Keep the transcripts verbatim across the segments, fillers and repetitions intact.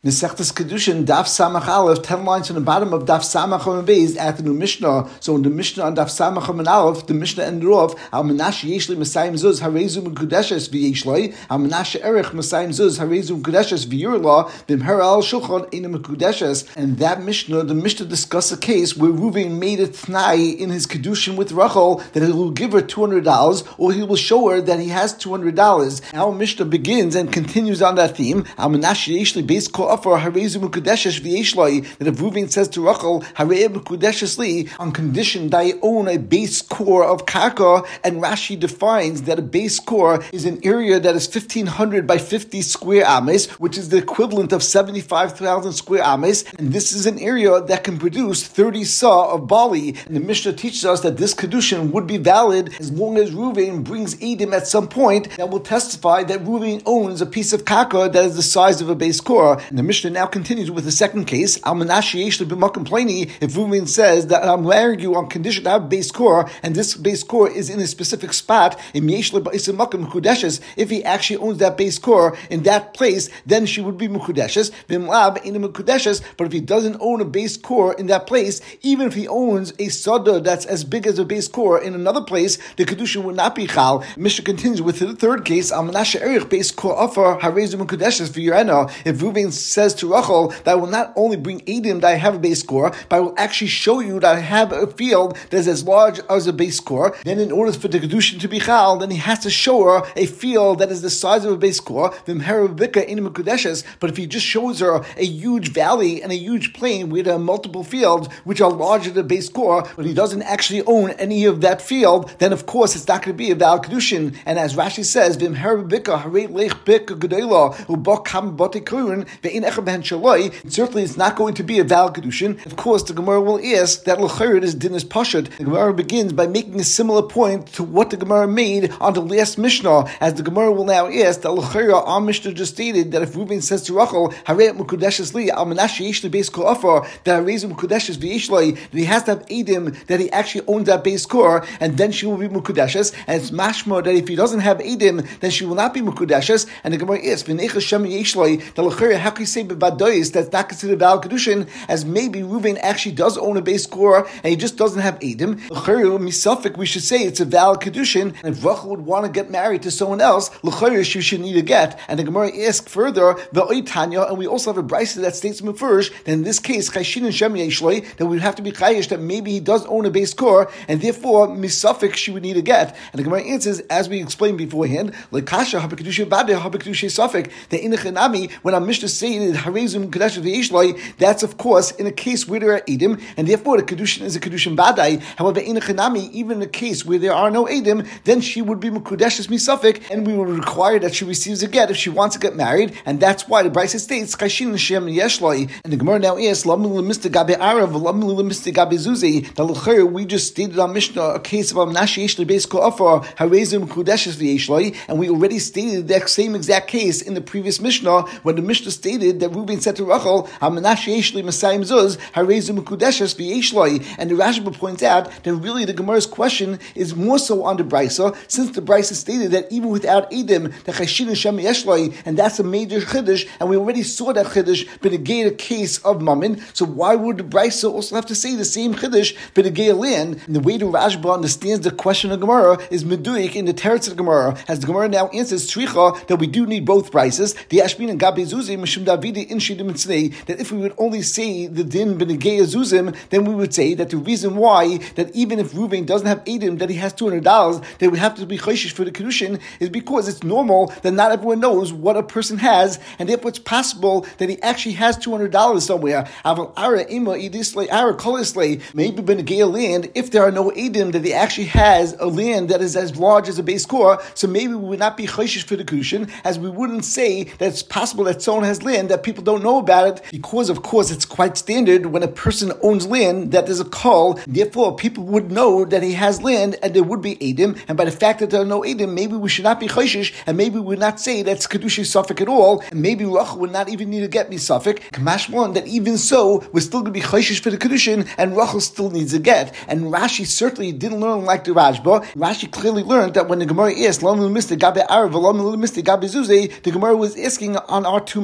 Mesechtes Kedushin, Daf Samach Aleph, ten lines from the bottom of Daf Samach Amud Beis at the new Mishnah. So in the Mishnah on Daf Samach Amud Aleph, the Mishnah ended off, Al Menashe Yeshli Mesayim Zuz Harezu Mekudeshes V'Yeshloi, Al Menashe Erech Mesayim Zuz Harezu Mekudeshes V'Yurla, V'Mher Al Shulchan Eina Mekudeshes. And that Mishnah, the Mishnah discussed a case where Reuven made a t'nai in his Kedushin with Rachel that he will give her two hundred dollars or he will show her that he has two hundred dollars. Our Mishnah begins and continues on that theme. Al Menashe Yeshli Beis Ko for Harezu Mekudeshes V'Yeshloi, that if Reuven says to Rachel, Harei Mekudeshes Li, on condition that I own a base core of karka, and Rashi defines that a base core is an area that is fifteen hundred by fifty square ames, which is the equivalent of seventy-five thousand square ames, and this is an area that can produce thirty sa of barley. And the Mishnah teaches us that this kedushin would be valid as long as Reuven brings edim at some point that will testify that Reuven owns a piece of karka that is the size of a base core. And the Mishnah now continues with the second case. Al Menashe Yeshli B'Makom Pleni, if Reuven says that I'm marrying you on condition to have base core, and this base core is in a specific spot, in Yeshli B'Isem Makom Mekudeshes, if he actually owns that base core in that place, then she would be Mekudeshes. V'Mlav Eina Mekudeshes, but if he doesn't own a base core in that place, even if he owns a sada that's as big as a base core in another place, the kedushin would not be chal. Mishnah continues with the third case. Al Menashe Erich base core offer Harezu Mekudeshes v'Yurena. If Reuven says to Rachel that I will not only bring edim that I have a base core, but I will actually show you that I have a field that is as large as a base core, then in order for the kedushin to be chal, then he has to show her a field that is the size of a base core. But if he just shows her a huge valley and a huge plain where there are multiple fields which are larger than the base core, but he doesn't actually own any of that field, then of course it's not going to be a valid kedushin. And as Rashi says, certainly it's not going to be a valid kedushin. Of course, the Gemara will ask that l'chayr is din is pashut. The Gemara begins by making a similar point to what the Gemara made on the last Mishnah, as the Gemara will now ask that l'chayr, our Mishnah just stated that if Reuven says to Rachel, Harei Mekudeshes Li, Al Menashe Yeshli Beis Ko Offer, that Harezu Mekudeshes V'Yeshloi, that he has to have edim that he actually owns that base core, and then she will be Mekudeshes. And it's mashma that if he doesn't have edim, then she will not be Mekudeshes. And the Gemara asks, V'neicha Shem Yeshloi, that l'chayr, how can you say b'vadois that's not considered valid kedushin, as maybe Reuven actually does own a base core and he just doesn't have edim? L'chayr misafik, we should say it's a valid kedushin, and if Rachel would want to get married to someone else, l'chayr she should need a get. And the Gemara asks further, v'oitanya, and we also have a brisa that states mefurish that in this case chayshin and shem yeshloi, that we would have to be chayish that maybe he does own a base core, and therefore misafik she would need a get. And the Gemara answers, as we explained beforehand, lekasha habekedusha bade habekedusha safik, the inachanami, when our Mishnah stated Harezu Mekudeshes V'Yeshloi, that's of course in a case where there are edim, and therefore the kedushin is a kedushin badai. However, in a chanami, even in a case where there are no edim, then she would be Mekudeshes misafik, and we would require that she receives a get if she wants to get married, and that's why the Brisa states Chayshin Shem Yeshloi. And the Gemara now asks, Lamu Lemista Gabe Arav, Lamu Lemista Gabe Zuzi. The l'chayr, we just stated on Mishnah a case of Menashe Yeshli Beis Ko Offer Harezu Mekudeshes V'Yeshloi, and we already stated that same exact case in the previous Mishnah when the Mishnah stated that Reuven said to Rachel, Menashe Yeshli Mesayim Zuz Harezu Mekudeshes V'Yeshloi. And the Rashba points out that really the Gemara's question is more so on the Brisa, since the Brisa stated that even without edim, the Chayshin and Shem Yeshloi, and that's a major chiddush, and we already saw that chiddush benegate a case of mammon. So why would the Brisa also have to say the same chiddush benegate land? And the way the Rashba understands the question of Gemara is meduik in the teretz of Gemara, as the Gemara now answers tricha that we do need both Brises. The Ashbin and Gabi Zuzi Mishum Davidi in Shidim Mitzvei, that if we would only say the din benegay zuzim, then we would say that the reason why that even if Reuven doesn't have edim, that he has two hundred dollars, they would have to be chayshish for the kedushin, is because it's normal that not everyone knows what a person has, and therefore it's possible that he actually has two hundred dollars somewhere. Aval ara ima idisle ara kolisle, maybe benegay land, if there are no edim, that he actually has a land that is as large as a base core, so maybe we would not be chayshish for the kedushin, as we wouldn't say that it's possible that someone has land that people don't know about it, because of course it's quite standard when a person owns land that there's a call, therefore people would know that he has land and there would be edim, and by the fact that there are no edim, maybe we should not be chayshish, and maybe we would not say that's kedusha suffix at all, and maybe Rachel would not even need to get me suffix. Kamashmon, that even so, we're still going to be chayshish for the kedushin, and Rachel still needs a get. And Rashi certainly didn't learn like the Rashba. Rashi clearly learned that when the Gemara asked, the Gemara was asking on our two Mishnayos,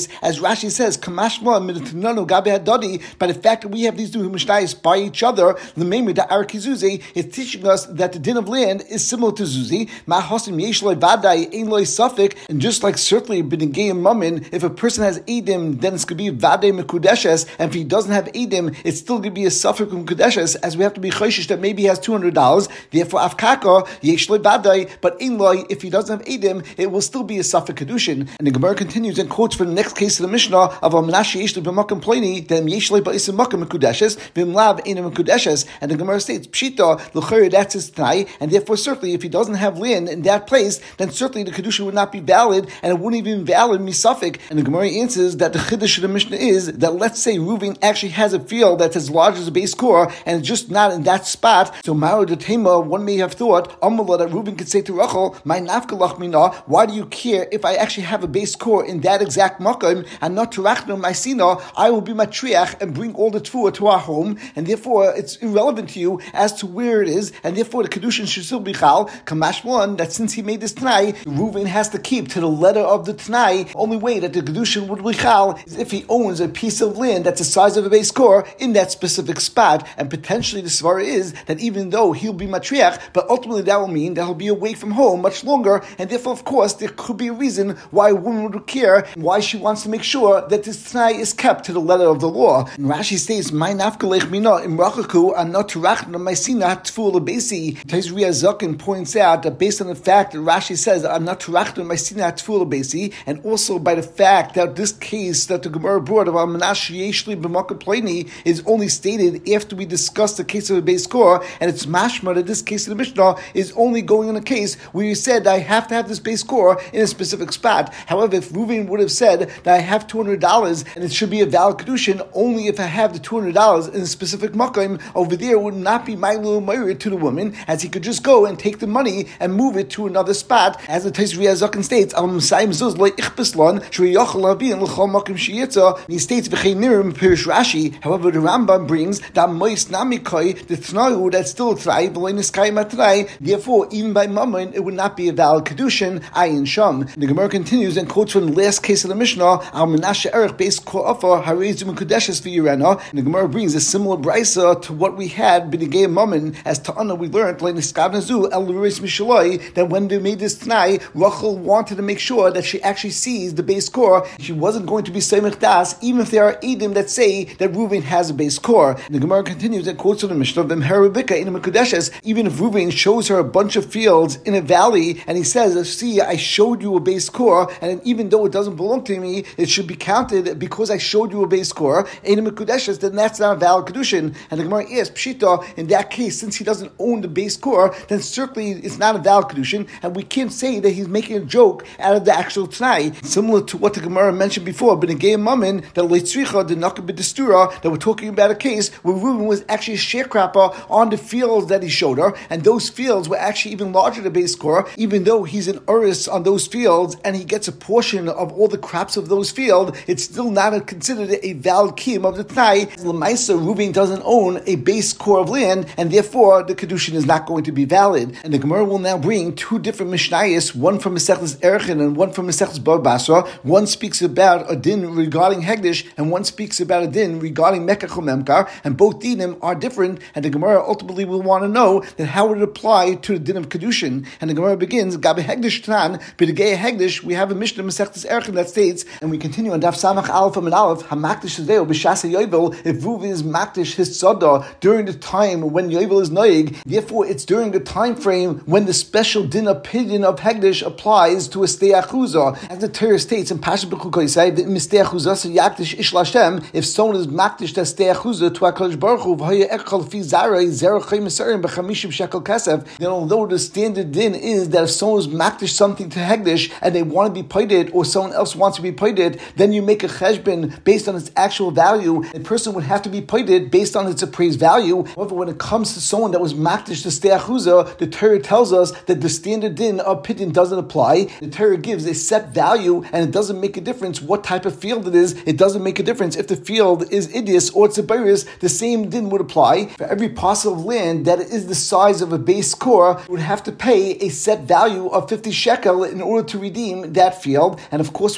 Mishnayos, as Rashi says, Kamashma Midatanano Gabe Hadadi, by the fact that we have these two Mishnayos by each other, the Memi da Arkizuzi is teaching us that the din of land is similar to Zuzi, Mahosim Yeshloi Vadai, Ein Loi Sufik, and just like certainly B'negei and Mammon, if a person has Edim, then it's going to be Vadai Mekudeshes, and if he doesn't have Edim, it's still going to be a Sufik Mekudeshes, as we have to be Choshish that maybe he has two hundred dollars, therefore Afkaka, Yeshloi Vadai, but Ein Loi, if he doesn't have Edim, it will still be a Sufik Kedushin. And the Gemara continues and quotes for the next case of the Mishnah of a Menashe Yeshloi B'Makam Pleni, then Yeshloi Ba'Isim Makam Mekudeshes, V'Mlav Einem Mekudeshes, and the Gemara states, Pshita, L'chayr, that's his Tanai, and therefore certainly if he doesn't have land in that place, then certainly the Kedusha would not be valid, and it wouldn't even be valid Misafik. And the Gemara answers that the Chiddush of the Mishnah is that let's say Reuven actually has a field that's as large as a base core, and it's just not in that spot. So Maro de Tema, one may have thought, Amala, that Reuven could say to Rachel, my nafkalach mina, why do you care if I actually have a base core in that exact makom, and not to Rachno my sina, I will be matriach and bring all the tfuah to our home, and therefore it's irrelevant to you as to where it is, and therefore the Kedushin should still be chal. Kamash one, that since he made this Tanai, Reuven has to keep to the letter of the Tanai. Only way that the Kedushin would be chal is if he owns a piece of land that's the size of a base core in that specific spot, and potentially the svara is that even though he'll be matriach, but ultimately that will mean that he'll be away from home much longer, and therefore of course there could be a reason why a woman would care, why she wants to make sure that this Tanai is kept to the letter of the law. And Rashi states, my nafkalech mina imrachaku anot rachna ma'asina tful lebesi. Tezriya Zakin points out that based on the fact that Rashi says I'm not rachna ma'asina tful lebesi, and also by the fact that this case that the Gemara brought of Menashe Yeshloi B'Makam Pleni is only stated after we discussed the case of a base core, and it's mashma that this case of the Mishnah is only going in a case where you said I have to have this base core in a specific spot. However, if Reuven would have said that I have two hundred dollars and it should be a valid kedushin only if I have the two hundred dollars in a specific makom, over there would not be my little married to the woman, as he could just go and take the money and move it to another spot, as the Tezriya Zakin states. Al Messiah Zuz Lo Ichbislan Shri Yochel Labi and L'Chol Makom Shiyitza. He states V'chei Nirim Pirish Rashi. However, the Rambam brings that Mois Namikoi the Tnau that's still a Trai V'Lo Niskai Matrai. Therefore, even by Mammon, it would not be a valid kedushin Ayin Sham. The Gemara continues and quotes from the last case of the Mishnah Al Menashe Erech Beis Ko'afa Hareizum Kodeshes V'Yirena. And the Gemara brings a similar brisa to what we had B'negei Mammon, as Ta'ana we learned like Niskav Nazu El Luris Mishaloi, that when they made this Tanai, Rachel wanted to make sure that she actually sees the base core. She wasn't going to be Seimech Das, even if there are Edim that say that Reuven has a base core. And the Gemara continues and quotes from the Mishnah of them Herabika in a Mekudeshes, even if Reuven shows her a bunch of fields in a valley, and he says, see, I showed you a base core, and even though it doesn't belong to me, it should be counted because I showed you a base core, in a Mekudeshes, then that's not a valid Kedushin. And the Gemara asks, Pshita, in that case, since he doesn't own the base core, then certainly it's not a valid Kedushin, and we can't say that he's making a joke out of the actual Tanai. Similar to what the Gemara mentioned before, but in B'negei Mammon, that Leitzricha, the Nakab B'Destura, that we're talking about a case where Reuven was actually a sharecropper on the fields that he showed her, and those fields were actually even larger than the base core, even though he's an Uris on those fields, and he gets a portion of all the crops of those fields, it's still not a, considered a valid kiyum of the Tanai. L'maisa, Reuven doesn't own a base core of land, and therefore the Kedushin is not going to be valid. And the Gemara will now bring two different Mishnayos, one from Masechtas Erechin and one from Masechtas Bava Basra. One speaks about a din regarding Hegdish, and one speaks about a din regarding Mekach or Memkar, and both dinim are different, and the Gemara ultimately will want to know that how would it apply to the din of Kedushin. And the Gemara begins, Gabi Hegdish Tanan, B'negei Hegdish, we have a Mishnah Masechtas Erechin that states, and we continue on Daf Samach Aleph and Aleph, Hamakdish Zedeo, B'shasa Yovel, if Reuven is Makdish his Tzada during the time when Yovel is Noig, therefore it's during the time frame when the special din opinion of Hegdish applies to a Stei Achuzah. As the Torah states in Pashat B'Chukoisai, that Mistei Achuzah so Yakdish Ish Lashem, if someone is Makdish to Stei Achuzah to HaKadosh Baruch Hu, V'haya Echal Fi Zarei Zerachai Misarim B'chamishim Shekel Kesef, then although the standard din is that if someone is Makdish something to Hegdish and they want to be paided, or someone else wants to be paided, then you make a cheshbon based on its actual value. A person would have to be paided based on its appraised value. However, when it comes to someone that was Makdish to Stei Achuzah, the Torah tells us that the standard din of Pidyon doesn't apply. The Torah gives a set value, and it doesn't make a difference what type of field it is. It doesn't make a difference if the field is Idias or Tzibaris. The same din would apply. For every parcel of land that is the size of a base core, would have to pay a set value of fifty shekel in order to redeem that field. And of course, we're talking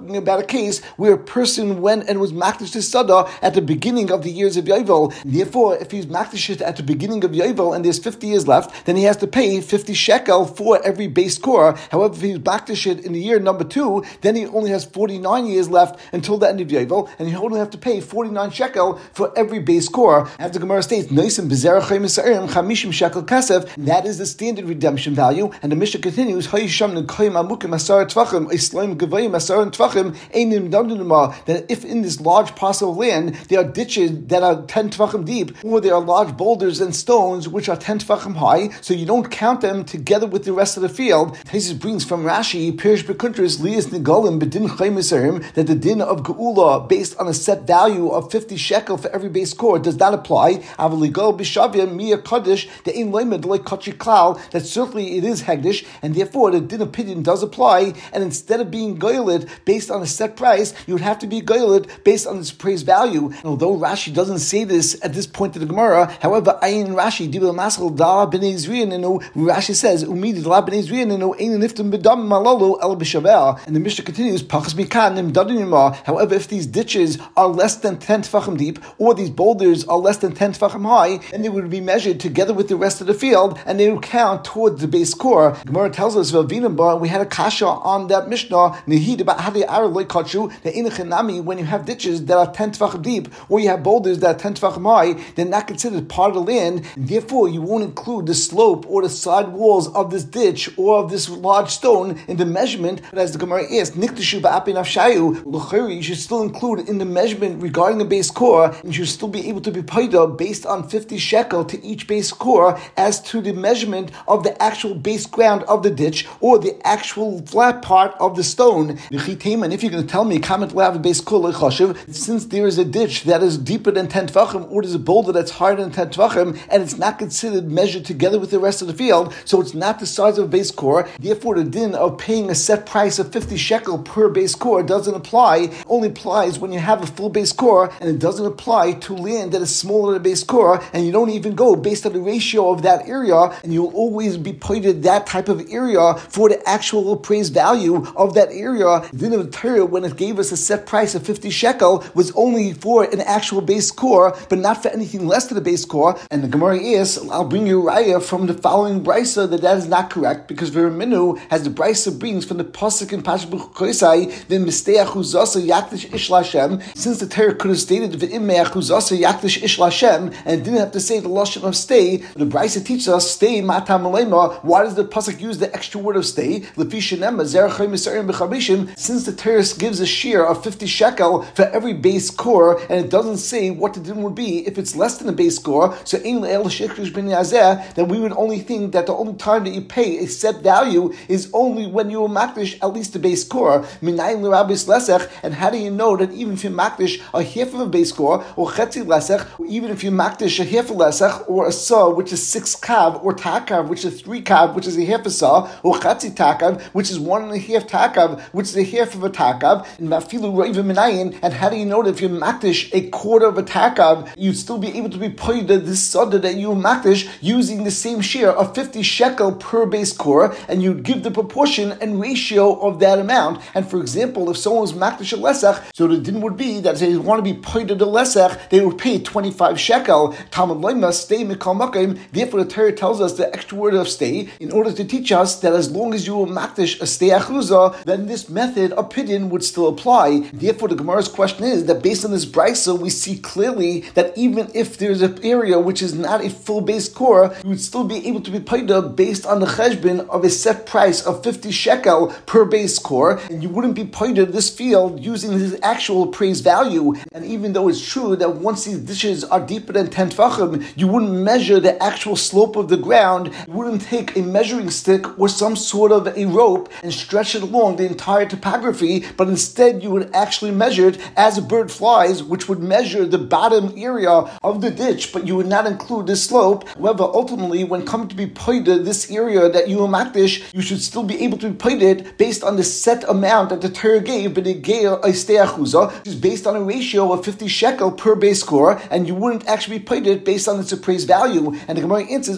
talking about a case where a person went and was makdish to sada at the beginning of the years of Yovel. Therefore, if he's makdish it at the beginning of Yovel and there's fifty years left, then he has to pay fifty shekel for every base core. However, if he's makdish it in the year number two, then he only has forty-nine years left until the end of Yovel, and he only have to pay forty-nine shekel for every base core. As the Gemara states, Noisim b'zerach misarim chamishim shekel kasef. That is the standard redemption value. And the Mishnah continues, Hayisham nekoyim amukim asar tvachim islam gevayim asar tvachim einim dandunima. That if in this large parcel of land there are ditches that are ten tvachim deep, or there are large boulders and stones which are ten tvachim high, so you don't count them together with the rest of the field. Taisus brings from Rashi, Pirish Bekuntris Lias Negolim Bedin Chaymisarim, that the din of Geula based on a set value of fifty shekel for every base core does not apply. Avaligo Bishavia Mia Kaddish the Ein Leimed like Kachi Klal, that certainly it is Hegdish, and therefore the din opinion does apply. And instead of being goyled based on a set price, you would have to be goyled based on its appraised value. And although Rashi doesn't say this at this point of the Gemara, however, Ayin Rashi Dibel Masal Da Bnei Zriyaninu, Rashi says Umid La Bnei Zriyaninu Ein Niftim Bedam Malalu El Bishavel. And the Mishnah continues, Pachas Mikan Nim Dadinima. However, if these ditches are less than ten tefachim deep, or these boulders are less than ten tefachim high, then they would be measured together with the rest of the field, and they would count towards the base core. Gemara tells us, we had a kasha on that Mishnah, Nehid about how they are like kachu, the inachanami, when you have ditches that are ten tefachim deep, or you have boulders that are ten tefachim high, they're not considered part of the land. Therefore, you won't include the slope or the side walls of this ditch or of this large stone in the measurement. But as the Gemara asks, Niktashu ba'apin afshayu, l'chayri, you should still include in the measurement regarding the base core, and you should still be able to be paida based on fifty shekel to each base core as to the measurement of the actual base ground of the ditch or the actual flat part of the stone. And if you're going to tell me, comment lav base core, since there is a ditch that is deeper than ten tvachim, or there's a boulder that's higher than ten tvachim, and it's not considered measured together with the rest of the field, so it's not the size of a base core, therefore the din of paying a set price of fifty shekel per base core doesn't apply. It only applies when you have a full base core, and it doesn't apply to land that is smaller than a base core, and you don't even go based on the ratio of that area, and you'll always be pointed that type of area for the actual appraised value of that area. The din of the Torah, when it gave us a set price of fifty shekel, was only for an actual base core, but not for anything less than the base core. And the Gemara is, I'll bring you raya from the following brisa that that is not correct, because Veraminu has the brisa brings from the pasuk in Parashat B'Chosai, the Misteach Uzasa Yakdish Ish Lashem, since the Torah could have stated V'Imeach Uzasa Yakdish Ish Lashem, and it didn't have to say the lashon of stay. The brisa teaches us stay matam malema. Why does the pasuk use the extra word of stay? Lefi shenema zerachay misarim b'chamishim. Since the Torah gives a shear of fifty shekel for every base core, and it doesn't say what the din would be if it's less than a base core, so ein le'el shekrish ben yazeh, then we would only think that the only time that you pay a set value is only when you makdish at least the base core. Minayin l'rabis lesech, and how do you know that even if you makdish a half of a base core, or chetzi lesech, or even if you makdish a half a lesech, or a saw which is six kav, or takav which is three kav, which is a half a saw, or chetzi takav which is one and a half takav, which is a half of a takav, and mafilu roivim minayin, and how do you know that if you makdish a quarter of a takav, you'd still be able to be paid this sada that you makdish using the same share of fifty shekel per base core, and you'd give the proportion and ratio of that amount. And for example, if someone was makdish a lesach, so the din would be that if they want to be paid the lesach, they would pay twenty-five shekel. Talmud loima stay mikal makim. Therefore, the Torah tells us the extra word of stay in order to teach us that as long as you will makdish a stay achuza, then this method of pidyon would still apply. Therefore, the Gemara's question is that based on this brisa, we see clearly that even if there's an area which is not a full base core, you would still be able to be paid based on the cheshbon of a set price of fifty shekel per base core, and you wouldn't be paid this field using this actual appraised value. And even though it's true that once these ditches are deeper than ten tvachim, you wouldn't measure the actual slope of the ground, you wouldn't take a measuring stick or some sort of a rope and stretch it along the entire topography, but instead you would actually measure it as a bird flies, which would measure the bottom area of the ditch, but you would not include the slope. However, ultimately, when coming to be paid this area that you makdish, you should still be able to be paid based on the set amount that the Torah gave, but it gave a stei achuza, which is based on a ratio of fifty shekel per base core, and you wouldn't actually be paid based on its appraised value. And the Gemara answers,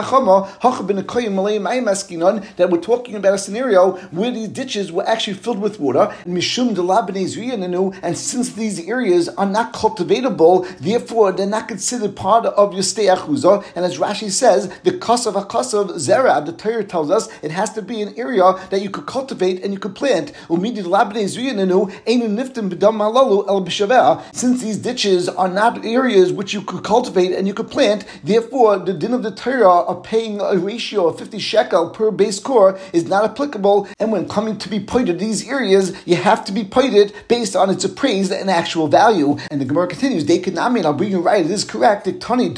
that we're talking about a scenario where these ditches were actually filled with with water, and mishum de la b'nei zriya nenu, and since these areas are not cultivatable, therefore they're not considered part of your stei achuzah. And as Rashi says, the kasav hakasav zera, the Torah tells us it has to be an area that you could cultivate and you could plant. Umidi de la b'nei zriya nenu einu niftim b'dam malalu el b'shaveh. Since these ditches are not areas which you could cultivate and you could plant, therefore the din of the Torah of paying a ratio of fifty shekel per base core is not applicable. And when coming to be pointed these areas, you have to be pointed based on its appraised and actual value. And the Gemara continues, they could not mean, I'll bring you right, it is correct. Since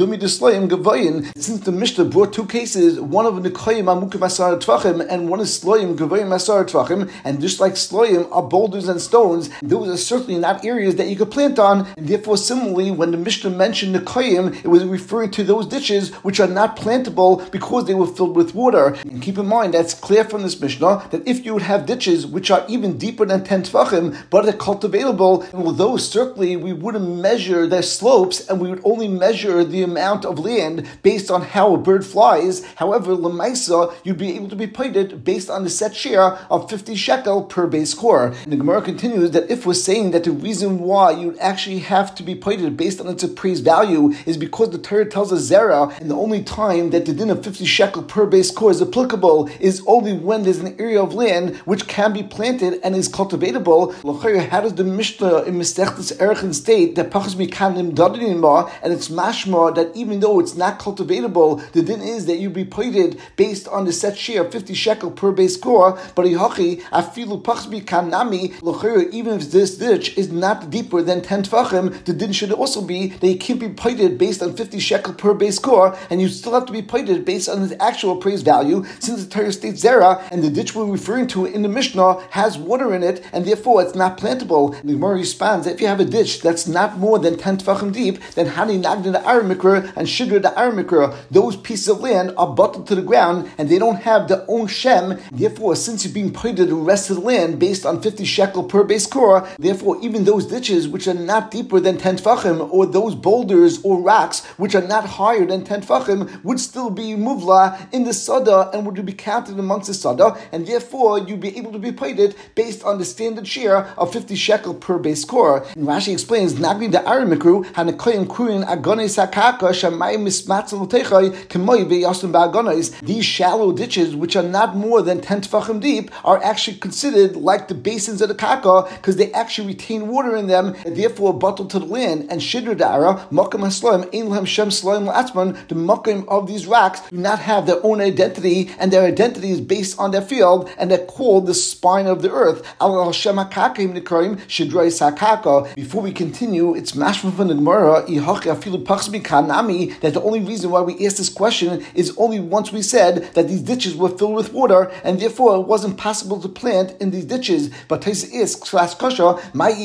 the Mishnah brought two cases, one of Nikoyim Amukim Asar Tvachim and one is Sloyim Gavoyim Asar Tvachim, and just like Sloyim are boulders and stones, those are certainly not areas that you could plant on. And therefore, similarly, when the Mishnah mentioned Nikoyim, it was referring to those ditches which are not plantable because they were filled with water. And keep in mind, that's clear from this Mishnah, that if you would have ditches which are even deeper than ten Tvachim, but they're cultivatable, and although certainly we wouldn't measure their slopes, and we would only measure the amount of land based on how a bird flies, however, Lemaisa, you'd be able to be paid based on the set share of fifty shekel per base core. And the Gemara continues that if we're saying that the reason why you'd actually have to be paid based on its appraised value is because the Torah tells us zera, and the only time that the din of fifty shekel per base core is applicable is only when there's an area of land which can be planted and is cultivatable. How does the Mishnah in Masechtas Erechin state that pachas mikanim dadinima, and it's mashma that even though it's not cultivatable, the din is that you be paid based on the set share of fifty shekel per base core, but ihachi afilu pachas mikanami, even if this ditch is not deeper than ten tvachim, the din should also be that you can't be paid based on fifty shekel per base core, and you still have to be paid based on its actual appraised value, since the Torah states zera, and the ditch we're referring to in the Mishnah has water in it, and therefore it's not plantable. And the Gemara responds that if you have a ditch that's not more than ten tvachim deep, then hani nagda the aramikra and shidra the aramikra, those pieces of land are buttled to the ground, and they don't have their own shem. Therefore, since you're being paid the rest of the land based on fifty shekel per base core, therefore even those ditches which are not deeper than ten tvachim, or those boulders or rocks which are not higher than ten tvachim, would still be muvla in the sada and would be counted amongst the sada, and therefore you'd be able to be paid it based on the standard share of fifty shekel per base core. And Rashi explains, Nagni the aramikru hanakoyim kurin agonis hakaka shamayim mismatzel techay kemoi v'yasum ba'agonis. These shallow ditches, which are not more than ten tefachim deep, are actually considered like the basins of the kaka because they actually retain water in them, and therefore bottled to the land. And shidr da'ara makam hasloim ein lahem shem sloim la'atzman. The makam of these rocks do not have their own identity, and their identity is based on their field, and they're called the spine of the earth. Al shem hakakim nikarim shidrei sakaka. Before we continue, it's mashma from the Gemara ihachi afilu pachs mikanami that the only reason why we asked this question is only once we said that these ditches were filled with water, and therefore it wasn't possible to plant in these ditches. But Taisa asks, class kasha,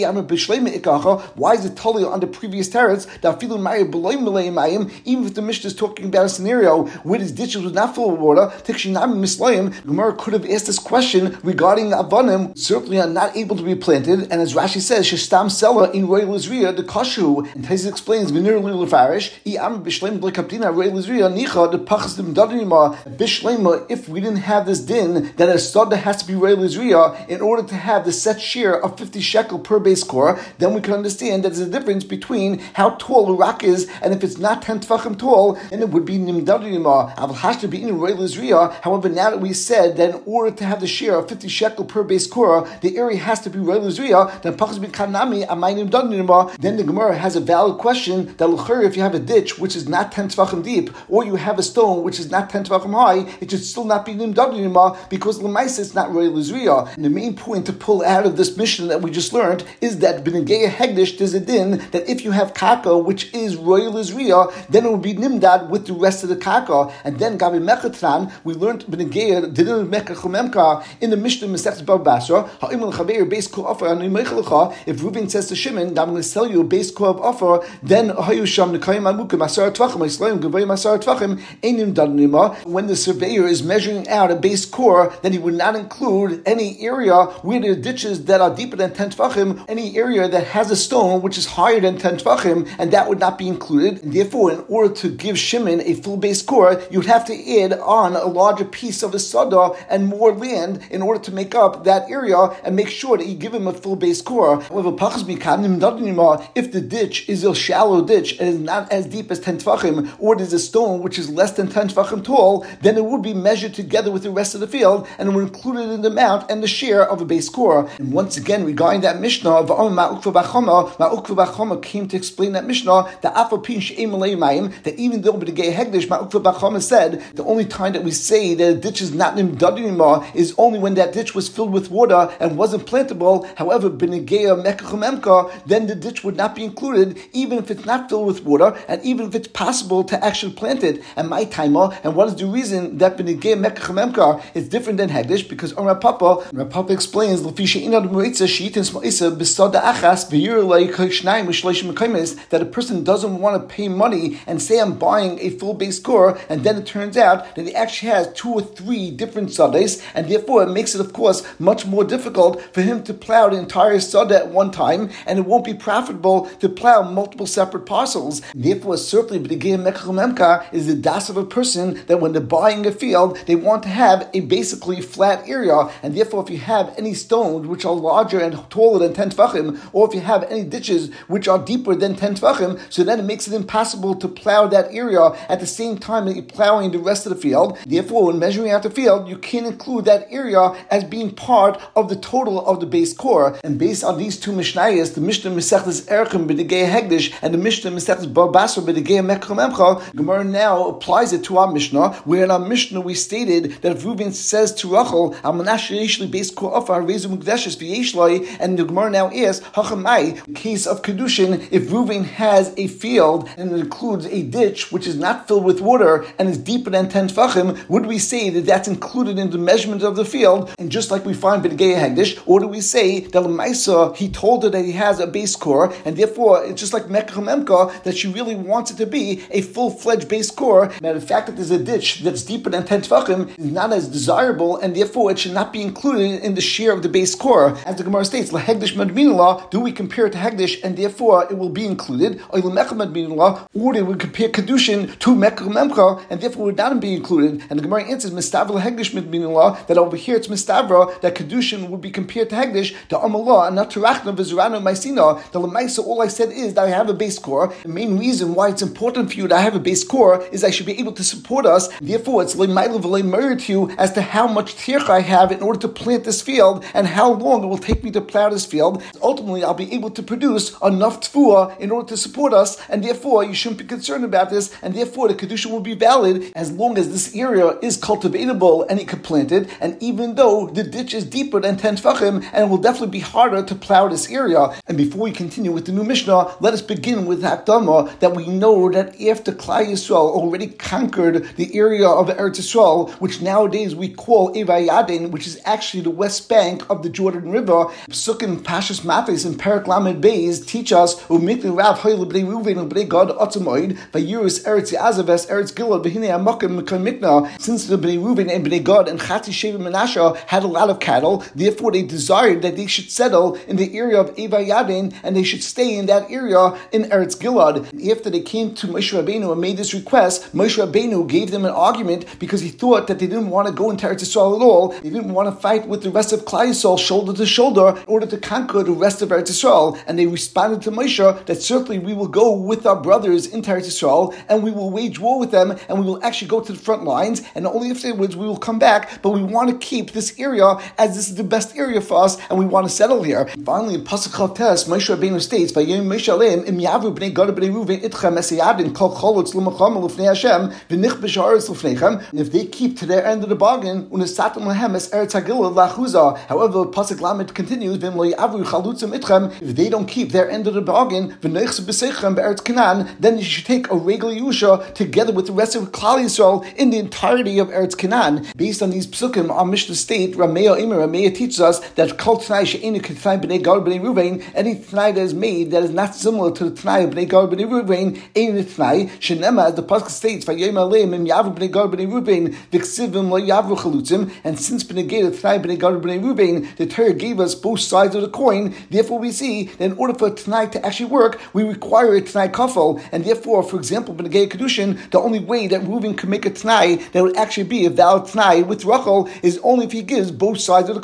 why is it totally on the previous terrace that even if the Mishnah is talking about a scenario where these ditches was not full of water, Gemara could have asked this question regarding avanim, certainly are not able to be planted, and as Rashi says, Shestam Sela in Royal Israel the kashu, and Taisa explains Venir Lilafarish, if we didn't have this din that a stud has to be Royal Israel in order to have the set share of fifty shekel per base core, then we can understand that there's a difference between how tall a rock is, and if it's not ten tefachim tall, then it would be nimdadinima. Avol hashta be in Royal Israel. However, now that we said that in order to have the share of fifty shekel per base core, the area has to be Royal Israel, then pachas bin kanami amay nimdadinima. Then the Gemara has a valid question that if you have a ditch which is not ten tefachim deep, or you have a stone which is not ten tefachim high, it should still not be nimdadinima because l'maisa it's not Royal Israel. And the main point to pull out of this mission that we just learned is that b'negeya hegdish there's a din that if you have kaka which is Royal Israel, then it will be nimdad with the rest of the kaka. And then gabi mechatran we learned b'negeya didn't mekachumemka in the Mishnah Masechtas Bava Basra. Ha'imul chaver base ko offer and imeichelecha. If Reuben says to Shimon, I'm going to sell you a base ko of offer, then hayusham nekayim amukim asar tvachim islayim gavayim asar tvachim einim dadnima. When the surveyor is measuring out a base core, then he would not include any area where there are ditches that are deeper than ten tefachim, any area that has a stone which is higher than ten tefachim, and that would not be included. And therefore, in order to give Shimon a full base core, you'd have to add on a larger piece of the sada and more land in order to make up that area. area and make sure that you give him a full base core. However, if the ditch is a shallow ditch and is not as deep as ten tefachim, or it is a stone which is less than ten tefachim tall, then it would be measured together with the rest of the field and it would include it in the amount and the share of a base core. And once again, regarding that Mishnah of Ma'ukva Bachama, Ma'ukva Bachama came to explain that Mishnah that that even though B'negei Hegdish, Ma'ukva Bachama said the only time that we say that a ditch is not nimdad anymore is only when that ditch was filled with water and wasn't plantable. However, B'negei Mekach Memka, then the ditch would not be included, even if it's not filled with water, and even if it's possible to actually plant it. And my timer, and what is the reason that B'negei Mekach Memka is different than Hegdish? Because on Rav Papa, Rav Papa explains that a person doesn't want to pay money and say I'm buying a full base core, and then it turns out that he actually has two or three different sadehs, and therefore it makes it, of course, much more difficult for him to plow the entire sadeh at one time, and it won't be profitable to plow multiple separate parcels. Therefore, certainly, B'negei Mekach Memka is the das of a person that when they're buying a field, they want to have a basically flat area, and therefore, if you have any stones which are larger and taller than ten tefachim, or if you have any ditches which are deeper than ten tefachim, so then it makes it impossible to plow that area at the same time that you're plowing the rest of the field. Therefore, when measuring out the field, you can't include that area as being part of the total of the base core. And based on these two Mishnayos, the Mishnah Mesechtes Erechim B'negei Hegdish and the Mishnah Mesechtes Bava Basra B'negei Mekach Memcha, Gemara now applies it to our Mishnah, where in our Mishnah we stated that if Reuven says to Rachel, Al Menashe Yeshli base core ofar Rezu Mukdeshes V'Yeshloi, and the Gemara now asks, Hachamai, case of Kedushin, if Reuven has a field and it includes a ditch which is not filled with water and is deeper than ten tefachim, would we say that that's included in the measurement of the field? And just like we find B'negei Hegdish, or do we say that L'maisa, he told her that he has a base core, and therefore it's just like Mekach Memka, that she really wants it to be a full-fledged base core. Now, the fact that there's a ditch that's deeper than ten tefachim is not as desirable, and therefore it should not be included in the share of the base core. As the Gemara states, L'Hegdish Madminullah, do we compare it to Hegdish, and therefore it will be included, or do we compare Kedushin to Mekach Memka, and therefore would not be included? And the Gemara answers, Mistavra Hegdish Madminullah, that over here it's Mistavra, that Kedushin would be compared to Hegdish, to Amalah, and not to Rachna, Vizurana, Maisina. The Lamaisa, all I said is that I have a base core. The main reason why it's important for you to have a base core is I should be able to support us. Therefore, it's Leimaila V'Leimer to you as to how much tircha I have in order to plant this field and how long it will take me to plow this field. Ultimately, I'll be able to produce enough tfuah in order to support us, and therefore you shouldn't be concerned about this, and therefore the Kedusha will be valid as long as this area is cultivatable and it can plant it, and even though the ditch is deeper than ten tefachim, and it will definitely be harder to plow this area. And before we continue with the new Mishnah, let us begin with Hakdama, that we know that after Klal Yisrael already conquered the area of Eretz Yisrael, which nowadays we call Evai Yadin, which is actually the west bank of the Jordan River, Psukim Pashas Matis and Perak Lamed Beis teach us, Umikli Rav Hoyle B'nei Ruvain B'nei Gad Atzamoid, Vayirus Eretz Yazaves Eretz Gilad B'hinei Amakim Mikon Mikna. Since the B'nei Ruvain and B'nei Gad and Chati Sheva Menashe had a lot of cattle, therefore they desired that they should settle in the area of Evai Yadin, and they should stay in that area in Eretz Gilad. After they came to Moshe Rabbeinu and made this request, Moshe Rabbeinu gave them an argument because he thought that they didn't want to go into Eretz Yisrael at all. They didn't want to fight with the rest of Klal Yisrael shoulder to shoulder in order to conquer the rest of Eretz Yisrael. And they responded to Moshe that certainly we will go with our brothers into Eretz Yisrael and we will wage war with them and we will actually go to the front lines, and only afterwards we will come back, but we want to keep this area as this is the best area for us and we want to settle here. Finally, in Pasuk Chavtes, Moshe Rabbeinu states, Vayom Moshe Aleim, Im Yavu B'nei Gad B'nei Ruvain Itchem Esayadin Kol Cholotz L'Macham L'Fnei Hashem V'Nich B'Sharetz L'Fneichem. And if they keep to their end of the bargain, Unesatim Lahem Es Eretz Hagilad L'Achuzah. However, Pasuk Lamed continues, V'Im Lo Yavu Chalutzim Itchem. If they don't keep their end of the bargain, V'Neichs B'Seichem B'Eretz Canaan, then you should take a regular Yusha together with the rest of Klal Yisrael in the entirety of Eretz Canaan. Based on these psukim, our Mishnah state, Rameya Imer, Rameya teaches us that Kol T'nai She'enu K'Tnai B'nei Gad B'nei Ruvain, any T'nai that is made that is not similar to the T'nai of B'nei Gad B'nei Ruvain, Ein T'nai, Shenema, as the Pasuk states, Vayom Aleim, Im Yavu B'nei Gad B'nei Ruvain, V'Ksivim Lo Yavu Chalutzim, and since B'nei Gad T'nai B'nei Gad B'nei Ruvain, the Torah gave us both sides of the coin. Therefore, we see that in order for a T'nai to actually work, we require a T'nai kafel, and therefore, for example, B'nei Gad Kedushin, the only way that Reuven can make a T'nai that would actually be a valid T'nai with Rachel is only if he gives both sides of the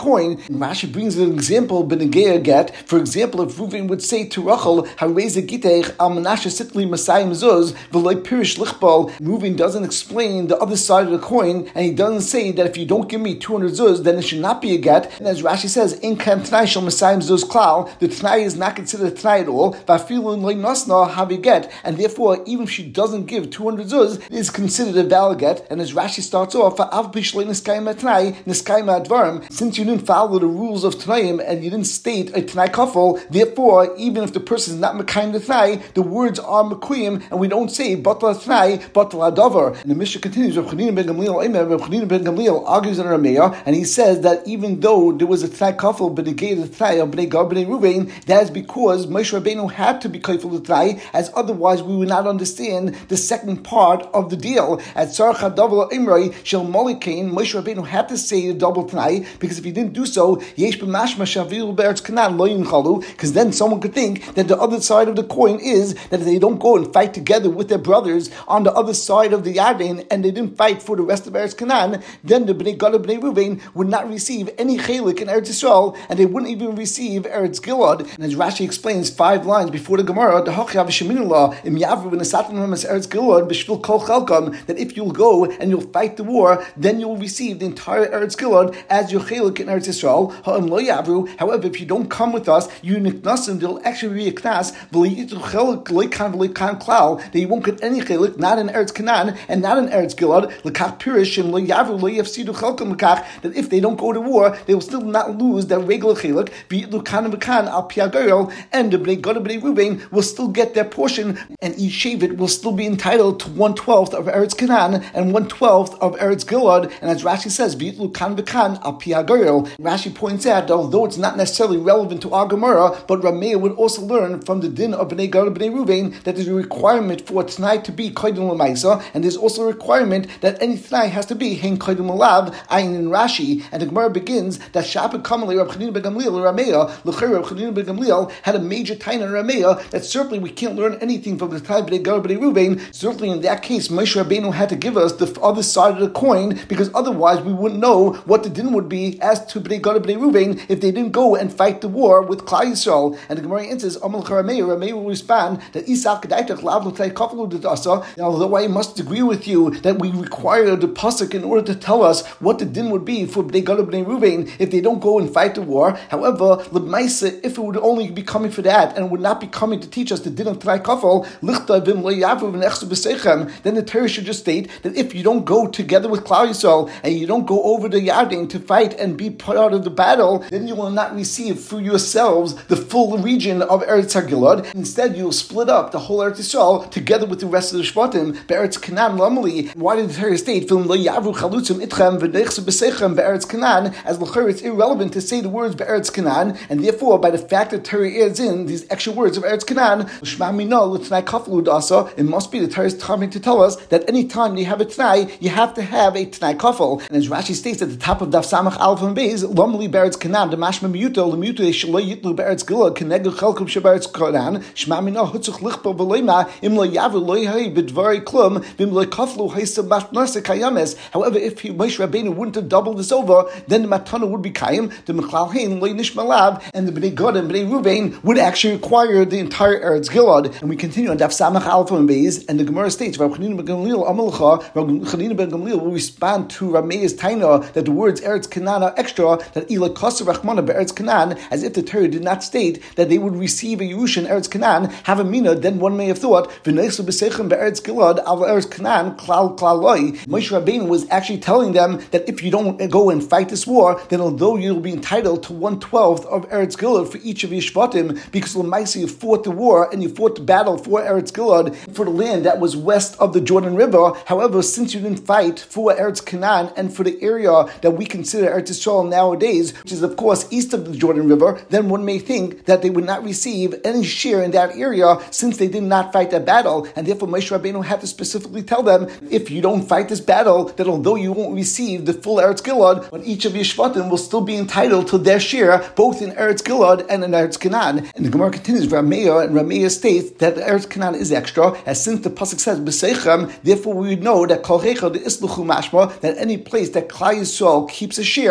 coin. And Rashi brings an example, Benegea get. For example, if Reuven would say to Rachel, Hareza Gitech al Menashe Sitli Masayim Zuz, V'loi Pirish Lichbal. Reuven doesn't explain the other side of the coin, and he doesn't say that if you don't give me two hundred zuz, then it should not be a get. And as Rashi says, in Kam Tnai Shel Masayim Zuz Klal, the Tnai is not considered a Tnai at all, V'afilu Loi Nasna have a get, and therefore, even if she doesn't give two hundred zuz, it is considered a valid get. And as Rashi starts off, Av Bishlei Niskayim Tnai, Niskayim Advarim, since you didn't follow the rules of Tnaim and you didn't state a Tnai Kafel, therefore, even if the person is not Mekayim the Tnai, the words are Mekuyim, and we don't say Batal Tnai, Batal Adavar. And the Mishnah continues, Rav Chanina ben Gamliel, Amen, Rav Chanina ben Gamliel argues in Rameh, and he says that even though there was a Tnai Kafel, but the gate of the Tnai of Bnei Gad Bnei Ruvain, that is because Moshe Rabbeinu had to be Kafel the Tnai, as otherwise we would not understand the second part of the deal. At Sarach HaDavar Imrei Shel Molikain, Moshe Rabbeinu had to say the double Tnai, because if he didn't do so, Yesh b'mashma shaviru be'eretz Canaan lo yinchalu, because then someone could think that the other side of the coin is that if they don't go and fight together with their brothers on the other side of the Yarden, and they didn't fight for the rest of Eretz Canaan, then the Bnei Gad Bnei Ruvain would not receive any chelik in Eretz Yisrael, and they wouldn't even receive Eretz Gilad. And as Rashi explains five lines before the Gemara, the Hochav Sheminullah im Yavru v'Nesatim Hamas Eretz Gilad b'Shvil Kol Chalkam, that if you'll go and you'll fight the war, then you'll receive the entire Eretz Gilad as your chelik in Eretz Yisrael. Ha'im lo Yavru. However, if you don't come with us, you niknasim, there'll actually be a knas v'liyitu chelik loikan v'loikan klal, that you won't get any chelik, not in Eretz Canaan and not in Eretz Gilad. L'kach pirish and lo Yavru lo yafsidu chelkim l'kach, that if they don't go to war, they will still not lose their regular chelik. V'yitlu kan v'kan al piagirel, and the Bnei Gad Bnei Ruvain will still get their portion, and each shavit will still be entitled to one twelfth of Eretz Canaan and one twelfth of Eretz Gilad. And as Rashi says, v'yitlu kan v'kan al piagirel. Rashi points out that although it's not necessarily relevant to our Gemara, but Rameh would also learn from the din of Bnei Gad Bnei Ruvain that there's a requirement for a Tnai to be Kodim L'Maisa, and there's also a requirement that any Tnai has to be Hein Kodim L'Lav, Ayin in Rashi. And the Gemara begins that Shaphat Kamalei Rav Chanina ben Gamliel Rameh, L'chei Rav Chanina ben Gamliel had a major taina in Rameh that certainly we can't learn anything from the Tnai Bnei Gad Bnei Ruvain. Certainly in that case, Moshe Rabbeinu had to give us the other side of the coin, because otherwise we wouldn't know what the din would be as to Bnei Gad Bnei Ruvain if they didn't go and fight the war with Klal Yisrael. And the Gemara answers, Amal Rameh, Rameh will respond that Isak Gedaitach Lav L'Tei Kafelu D'Asa. Although I must agree with you that we require the pasuk in order to tell us what the din would be for Bnei Gad Bnei Ruvain if they don't go and fight the war. However, L'Maisa, if it would only be coming for that and would not be coming to teach us the din of Tnai Kafel, Lichta Vim Lo Yavu V'Nechsu B'Seichem, then the Torah should just state that if you don't go together with Klal Yisrael and you don't go over the Yarden to fight and be part of the battle, then you will not receive for yourselves the full region of Eretz HaGilad. Instead, you will split up the whole Eretz Yisrael together with the rest of the Shvatim. Be'eretz Canaan Lamali. Why did the Torah state Film Lo Yavru Chalutzim Itchem V'Nechsu B'Seichem Be'eretz Canaan? As l'chayr it's irrelevant to say the words Be'eretz Canaan, and therefore by the fact that Torah adds in these extra words of Eretz Canaan, Shma Mino L'Tnai Kafelu D'Asa, it must be the Torah's trying to tell us that any time you have a Tnai, you have to have a Tnai Kafel. And as Rashi states at the top of Daf Samach Aleph and Beis, Lamali Be'eretz Canaan, the Mashma Miyuto, the Miyuto Shelo Yitlu Be'eretz Gilad, Kenegel Chelkum Shebe'eretz Canaan, Shma Mino Hutzuch Lichpa V'Leima, Im Lo Yavu Lo Yehei B'Dvarei Klum, V'Im Lo Kaflu Heisa Matnasa Kayames. However, if he, Moshe Rabbeinu wouldn't have doubled this over, then the Matana would be Kayim, the Mechlal Hein Lo Nishmalav, and the Bnei Gad and Bnei Ruvain would actually require the entire Eretz Gilad. And we continue on Daf Samach Aleph and Beis, and the Gemara states, Rav Chanina ben Gamliel Amalcha, Rav Chanina ben Gamliel will respond to Rameh's taina that the words Eretz Canaan are extra, that Ila Kosa Rachmana Be'eretz Canaan, as if the Torah did not state that they would receive a Yerusha in Eretz Canaan, have a mina, then one may have thought, V'neisu b'seichem Be'eretz Gilad, al Eretz Canaan, klal klal loi. Moshe Rabbeinu was actually telling them that if you don't go and fight this war, then although you'll be entitled to one twelfth of Eretz Gilad for each of your Shvatim, because L'maisa you fought the war and you fought the battle for Eretz Gilad, for the land that was west of the Jordan River. However, since you didn't fight for Eretz Canaan and for the area that we consider Eretz Yisrael nowadays, which is of course east of the Jordan River, then one may think that they would not receive any share in that area since they did not fight that battle. And therefore Moshe Rabbeinu had to specifically tell them, if you don't fight this battle, that although you won't receive the full Eretz Gilad, but each of your Shvatim will still be entitled to their share, both in Eretz Gilad and in Eretz Canaan. And the Gemara continues, Rameh, and Rameh states that the Eretz Canaan is extra, as since the pasuk says B'seichem, therefore we would know that Kol Heichad Isluchu Mashma, that any place that Klal Yisrael keeps a share, then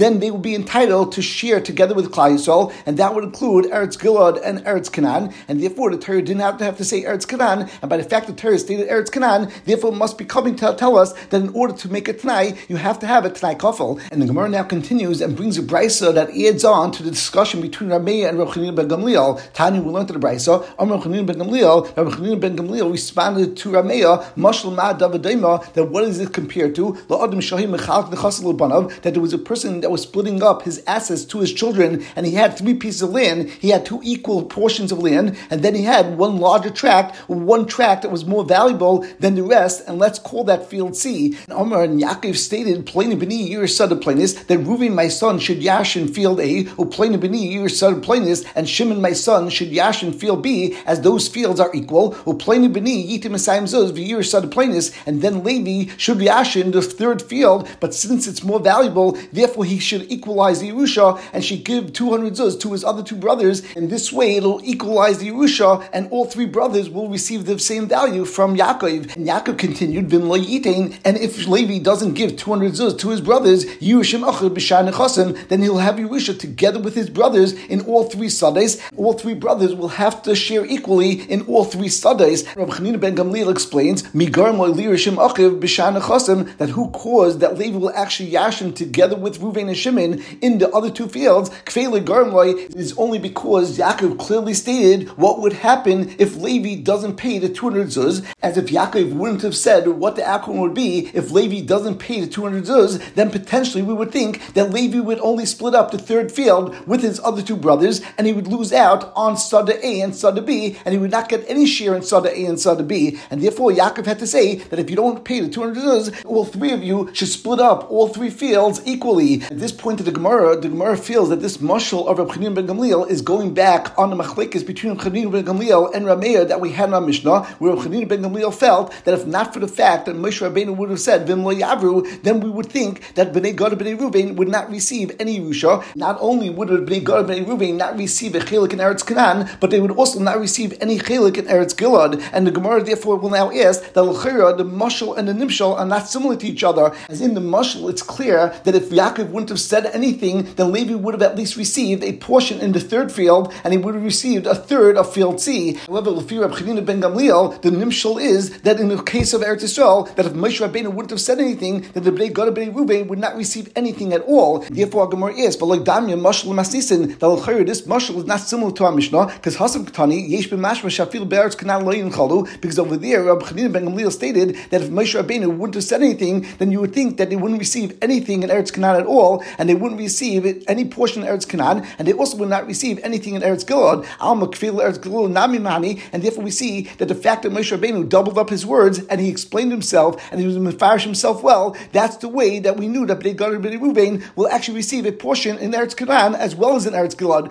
then they would be entitled to share together with Klal Yisrael, and that would include Eretz Gilad and Eretz Canaan, and therefore the Torah didn't have to have to say Eretz Canaan, and by the fact that the Torah stated Eretz Canaan, therefore it must be coming to tell us that in order to make a Tanai, you have to have a Tanai Kafel. And the Gemara now continues and brings a brisa that adds on to the discussion between Rav Meir and Rav Chanina ben Gamliel. Tanya, we learned to the brisa, Amar Rav Chanina ben Gamliel, Rav Chanina ben Gamliel responded to Rav Meir, Mashal Ma Davadema, that what is it compared to? La'adim Shahim Mechalak Nechasel Banav, that there was a person that was splitting up his assets to his children, and he had three pieces of land, he had two equal portions of land, and then he had one larger tract, one tract that was more valuable than the rest, and let's call that field C. And Omar and Yaakov stated, Plain B'ni Yir son of Plainis, that Reuven my son should yash in field A, or Plain B'ni Yir son of Plainis, and Shimon my son should yash in field B, as those fields are equal, or Plain B'ni Yitim Esayim Zuz v'Yir son of Plainis, and then Levi should yash in the third field, but since it's more valuable, therefore he should equalize the Yerusha, and should give two hundred zuz to his other two brothers. In this way, it'll equalize the Yerusha, and all three brothers will receive the same value from Yaakov. And Yaakov continued, Vim lo yitain, and if Levi doesn't give two hundred zuz to his brothers, Yerushim achar b'shar nechasim, then he'll have Yerusha together with his brothers in all three sades. All three brothers will have to share equally in all three sades. Rabbi Chanina ben Gamliel explains, Migarm lo Yerushim achar b'shar nechasim, that who caused that Levi will actually yashin together with Reuven and Shimon in the other two fields, Kfei legarmloi, is only because Yaakov clearly stated what would happen if Levi doesn't pay the two hundred zuz, as if Yaakov wouldn't have said what the outcome would be if Levi doesn't pay the two hundred zuz, then potentially we would think that Levi would only split up the third field with his other two brothers, and he would lose out on Sada A and Sada B, and he would not get any share in Sada A and Sada B, and therefore Yaakov had to say that if you don't pay the two hundred zuz, all three of you should split up all three fields equally. At this point of the Gemara, the Gemara feels that this mashal of Rav Chanina ben Gamliel is going back on the machlekes between Rav Chanina ben Gamliel and Rav Meir that we had in our Mishnah, where Rav Chanina ben Gamliel felt that if not for the fact that Moshe Rabbeinu would have said Vim lo yavru, then we would think that Bnei Gad and Bnei Reuven would not receive any Yerusha. Not only would Bnei Gad and Bnei Reuven not receive a chelik in Eretz Canaan, but they would also not receive any chelik in Eretz Gilad. And the Gemara therefore will now ask that l'chira, the mashal and the nimshal are not similar to each other. As in the mashal, it's clear that if Yaakov wouldn't have said anything, then Levi would have at least received a portion in the third field, and he would have received a third of field C. However, Lefi Reb Chanina ben Gamliel, the nimshal is that in the case of Eretz Yisrael, that if Moshe Rabbeinu wouldn't have said anything, then the Bnei Gad and Bnei Reuven would not receive anything at all. Therefore, our Gemara is, but like Damya mashal masnisin, that l'chayr, this mashal is not similar to our Mishnah, because Hasam Ketani yesh b'mashma shafil be'eretz Canaan lo yinchalu, because over there, Reb Chanina ben Gamliel stated that if Moshe Rabbeinu wouldn't have said anything, then you would think that they wouldn't receive anything in Eretz Canaan at all, and they wouldn't receive any portion in Eretz Canaan, and they also would not receive anything in Eretz Gilad. Alma kfil Eretz Gilad nami mani, and therefore we see that the fact that Moshe Rabbeinu doubled up his words and he explained himself and he was mefarish himself well, that's the way that we knew that Bnei Gad and Bnei Reuven will actually receive a portion in Eretz Canaan as well as in Eretz Gilad.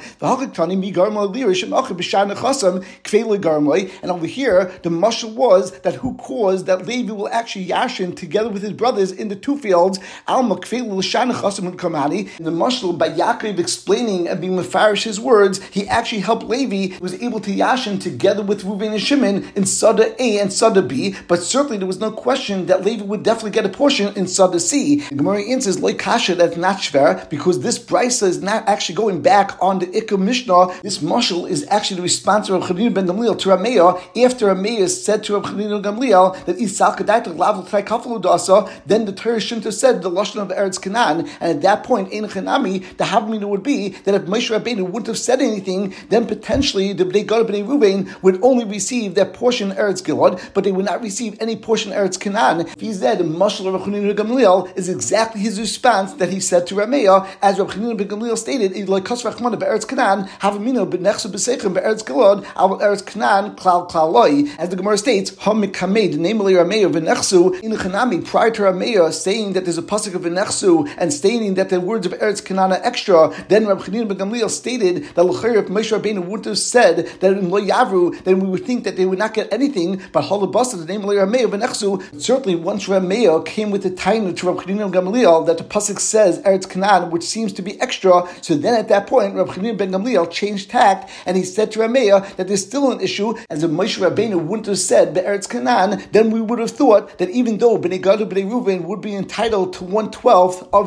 And over here, the mashal was that who caused that Levi will actually yashin together with his brothers in the two fields. Alma kfil l'shan chasim kamani. In the mashal, by Yaakov explaining and being mefarish his words, he actually helped Levi, was able to yashin together with Reuven and Shimon in Sada A and Sada B, but certainly there was no question that Levi would definitely get a portion in Sada C. The Gemara answers, like kasha, that's not shver, because this brisa is not actually going back on the Ikka Mishnah. This mashal is actually the response of Rav Chanina ben Gamliel to Rav Meir, after Rav Meir said to Rav Chanina ben Gamliel that Isal Kedaitek Lav L'Tay Kafalu Dasa, then the Torah shouldn't have said the Lashon of Eretz Canaan, and at that point, in Chanami, the Havmina would be that if Moshe Rabbeinu wouldn't have said anything, then potentially the Bnei Gad and Bnei Reuven would only receive their portion in Eretz Gilad, but they would not receive any portion in Eretz Canaan. If he said the Mashal of Rav Chanina ben Gamliel is exactly his response that he said to Rav Meir, as Rav Chanina ben Gamliel stated, like Kas Rachmana be'Eretz Canaan, Havmina b'Nechsu b'Seichem be'Eretz Gilad, Al Eretz Canaan Klal Klal Loi. As the Gemara states, Ha Mikamed, namely Rav Meir v'Nechsu in Chanami, prior to Rav Meir saying that there's a pasuk of v'Nechsu and stating that the words of Eretz Canaan are extra, then Rav Chanina ben Gamliel stated that l'chayr if Moshe Rabbeinu wouldn't have said that in Lo Yavru, then we would think that they would not get anything. But Halabasa, the name of Rav Meir v'Nechsu, certainly once Rav Meir came with the tainu to Rav Chanina ben Gamliel that the pasuk says Eretz Canaan, which seems to be extra. So then at that point, Rav Chanina ben Gamliel changed tact and he said to Rav Meir that there's still an issue, as if Moshe Rabbeinu wouldn't have said Be'eretz Canaan, then we would have thought that even though Bnei Gad and Bnei Reuven would be entitled to one twelfth of Eretz Gilad,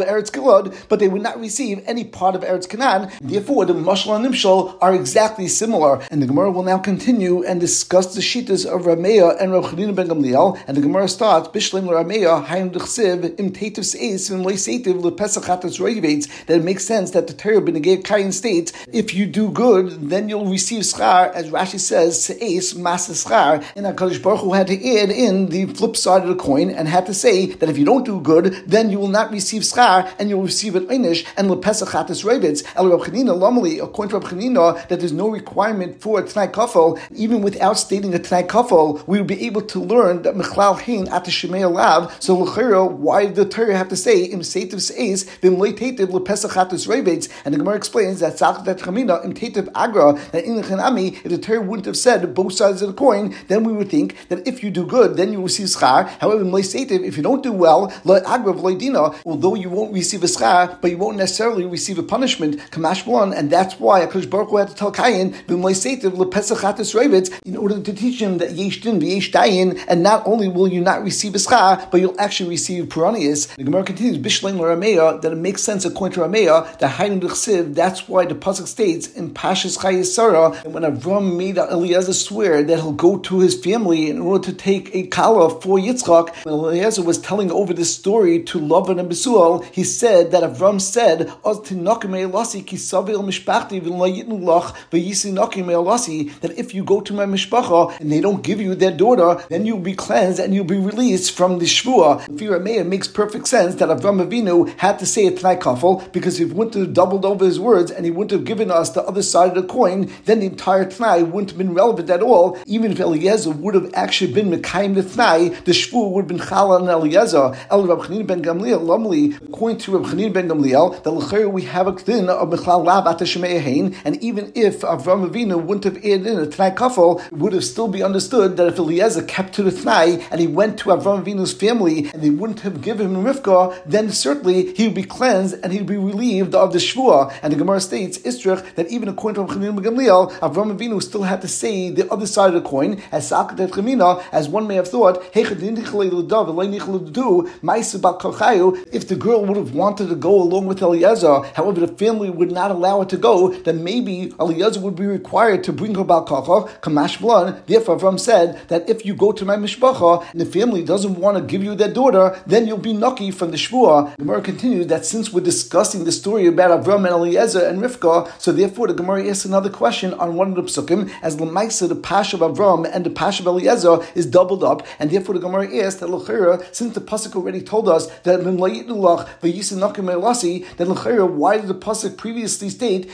Gilad, but they would not receive any part of Eretz Canaan. Therefore, the Mashal and Nimshal are exactly similar. And the Gemara will now continue and discuss the Shittas of Rameya and Rav Chanina ben Gamliel. And the Gemara starts, Bishleim l'Rameya, Hayim d'chsiv, im tetiv seis, im loisetiv l'pesach hatas roivetz, that it makes sense that the Torah b'negei Kayin states, if you do good, then you'll receive schar, as Rashi says, seis mas schar. And HaKadosh Baruch Hu had to add in the flip side of the coin and had to say that if you don't do good, then you will not receive schar and you will receive an einish and l'pesach hatas roivetz. El Rav Chanina Lomali, according to Rav Chanina, that there's no requirement for a Tanai Kafel, even without stating a Tanai Kafel, we will be able to learn that Mechlal Hein at the Shemei Alav. So l'chera, why did the Torah have to say im seitiv seis v'im loitetiv l'pesach hatas roivetz? And the Gemara explains that Tzachdat Chamina im tetiv agra, that in the Chanami, if the Torah wouldn't have said both sides of the coin, then we would think that if you do good, then you receive schar. However, im loitetiv, if you don't do well, lo agra v'lo dina, although you won't receive a schar, but you won't necessarily receive a punishment, kamash one, and that's why HaKadosh Baruch Hu had to tell Kayin v'im loitetiv l'pesach hatas roivetz in order to teach him that yesh din v'yesh dayin, and not only will you not receive a schar, but you'll actually receive Puranius. The Gemara continues, Bishleim l'Rameya, that it makes sense according to Rameya, that Hayim d'chsiv, that's why the pasuk states in Pashas Chayei Sarah, and when Avram made Eliezer swear that he'll go to his family in order to take a kala for Yitzchak, when Eliezer was telling over this story to Lavan and Besuel, he said that Avram said, Oz tinokim me'elasi ki savil mishpachti v'lo yitnu lach v'yisi nokim me'elasi, that if you go to my mishpacha and they don't give you their daughter, then you'll be cleansed and you'll be released from the shvua. Fira Meir makes perfect sense that Avram Avinu had to say a Tanai Kafel, because if he wouldn't have doubled over his words and he wouldn't have given us the other side of the coin, then the entire Tanai wouldn't have been relevant at all. Even if Eliezer would have actually been Mekayim the Tanai, the shvua would have been Chala and Eliezer. El Rav Chanina ben Gamliel, Lomli, according to Rav Chanina ben Gamliel, that l'chayr we have a din of Mechlal Lav at Shemei Hein, and even if Avram Avinu wouldn't have added in a Tanai Kafel, it would have still be understood that if Eliezer kept to the Tanai and he went to Avram Avinu's family and they wouldn't have given him Rivka, then certainly he would be cleansed and he would be relieved of the Shvua. And the Gemara states, Istrich, that even according to Rav Chanina ben Gamliel, Avram Avinu still had to say the other side of the coin, as Sakat Chamina, as one may have thought, if the girl would have wanted to go along with Eliezer, however the family would not allow her to go, then maybe Eliezer would be required to bring her Bal Kacha, Kamash Blan. Therefore, Avram said that if you go to my mishpacha and the family doesn't want to give you their daughter, then you'll be nucky from the shvua. Gemara continues that since we're discussing the story about Avram and Eliezer and Rivka, so therefore the Gemara asks another question on one of the psukim, as Lamaisa, the pash of Avram and the pash of Eliezer is doubled up, and therefore the Gemara asks that l'chera, since the pasuk already told us that that l'chera, why did the pasuk previously state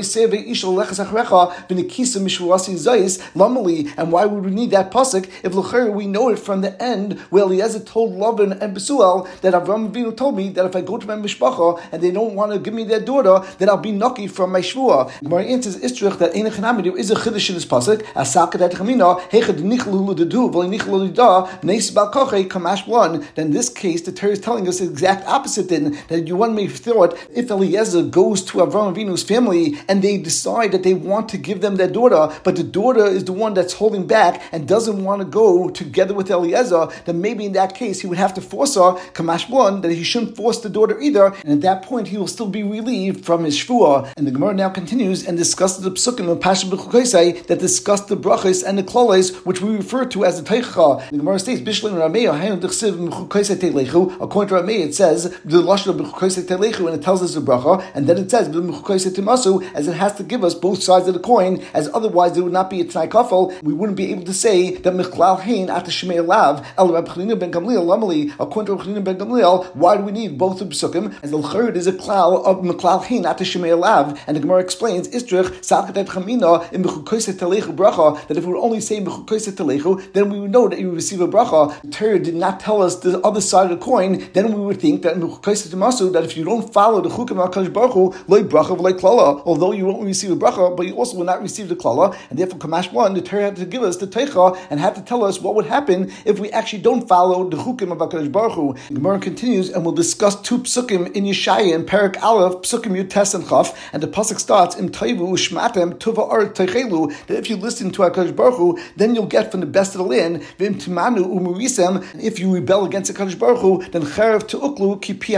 and why would we need that pasuk if l'chera we know it from the end where Eliezer told Lavan and Besuel that Avram Avinu told me that if I go to my mishpacha and they don't want to give me their daughter, then I'll be nucky from my shvua. Gemara answers Istrich that ein echanami, there is a chiddush in this pasuk, as Sakat Chamina hechad nichlu l'dedu v'le nichlu l'da neis bal kochei kamash one. Then in this case, the Torah is telling us the exact opposite. Then that you one may have thought if Eliezer goes to Avram Avinu's family and they decide that they want to give them their daughter, but the daughter is the one that's holding back and doesn't want to go together with Eliezer, then maybe in that case he would have to force her, Kamash one, that he shouldn't force the daughter either, and at that point he will still be relieved from his shvua. And the Gemara now continues and discusses the psukim of Pasha B'chukaisai that discuss the brachos and the klolos, which we refer to as the teicha. The Gemara states, Bishleim Rameya, Hayim D'chsiv B'chukaisai Telechu. According to Rameya, it says the lashon of B'chukaisai Telechu, and it tells us the bracha, and then it says B'chukaisai Timasu, as it has to give us both sides of the coin, as otherwise there would not be a Tanai Kafel. We wouldn't be able to say that Mechlal Hein at the Shemei Lav El Rav Chanina ben Gamliel Lamali. According to Rav Chanina ben Gamliel, why do we need both the psukim? As the third is a klal of Mechlal Hein at the Shemei Lav, and the Gemara explains Istrich Sakat Chamina in B'chukaisai Telechu bracha, that if we would only say B'chukaisai Telechu, then we would know that you would receive a bracha. The Torah did not tell us the other side of the coin. Then we would think that in B'chukaisai Timasu, that if you don't follow the chukim of HaKadosh Baruch Hu, loy bracha v'loy klala, although you won't receive a bracha, but you also will not receive the klala, and therefore Kamash one, the Torah had to give us the teicha and had to tell us what would happen if we actually don't follow the chukim of HaKadosh Baruch Hu. The Gemara continues and we'll discuss two psukim in Yeshaya in Perak Aleph, psukim Yud Tes and Chaf, and the pasuk starts im toivu u'shmatem tuva ar teichelu, that if you listen to HaKadosh Baruch Hu, then you'll get from the best of the land. V'im timanu u'murisem, and if you rebel against HaKadosh Baruch Hu, then cherev te'uklu ki pi Hashem diber,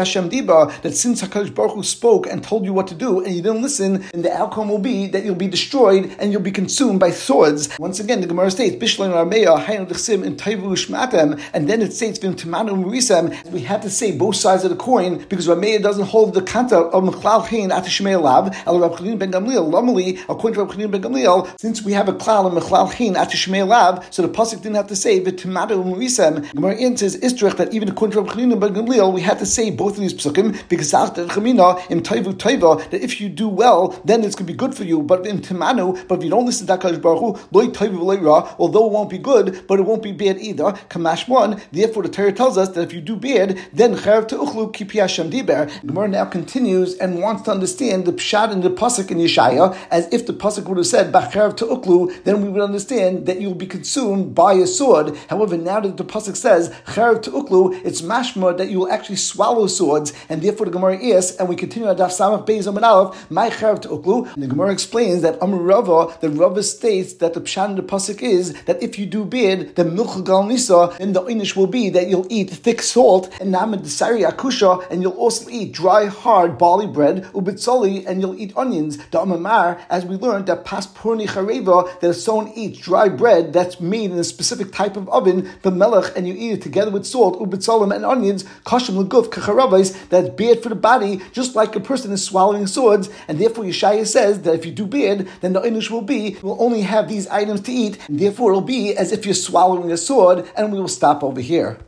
Sheba, that since HaKadosh Baruch Hu spoke and told you what to do, and you didn't listen, and the outcome will be that you'll be destroyed and you'll be consumed by swords. Once again, the Gemara states, Bishlein Rameya, Hayan Dechsim, and Taivu Shmatem, and then it states, Vim Timanu Murisem. We had to say both sides of the coin because Rameya doesn't hold the kanta of Mechlal Hein Atishmei Lav, El Rav Chanina ben Gamliel, Lamali, according to Rav Chanina ben Gamliel, since we have a klal of Mechlal Hein Atishmei Lav, so the pasuk didn't have to say V'Timanu Murisem. Gemara answers Istrich that even according to Rav Chanina ben Gamliel, we had to say both of these pasukim because after Chamina im Taivu Taiva, that if you do well, then it's going to be good for you. But in Timanu, but if you don't listen to HaKadosh Baruch Hu, Loi Taivu V'Loi Ra, although it won't be good, but it won't be bad either. Kamash one. Therefore, the Torah tells us that if you do bad, then Charav Te'uchlu Kipi Hashem Diber. Gemara now continues and wants to understand the pshat in the pasuk in Yeshaya, as if the pasuk would have said Bacharav Te'uchlu, then we would understand that you will be consumed by a sword. However, now that the pasuk says Charav Te'uchlu, it's mashma that you will actually swallow swords, and therefore the Gemara asks, and we continue at Daf Samach Beis Amud Aleph, my Charav Te'uchlu. And the Gemara explains that Amar Rava, the Rava states that the pshat in the pasuk is that if you do bad, then milcha gal nisa, then the inish will be that you'll eat thick salt and namid desari akusha, and you'll also eat dry, hard barley bread, ubitzoli, and you'll eat onions. The Amamar, as we learned, that pas purni chareva, that if someone eats dry bread that's made in a specific type of oven, the melech, and you eat it together with salt, ubitzolim, and onions, kashim leguf kacharavais, that's bad for the body, just like a person is swallowing swords, and therefore Yeshaya says that if you do bad, then the inish will be, will only have these items to eat, and therefore it'll be as if you're swallowing a sword, and we will stop over here.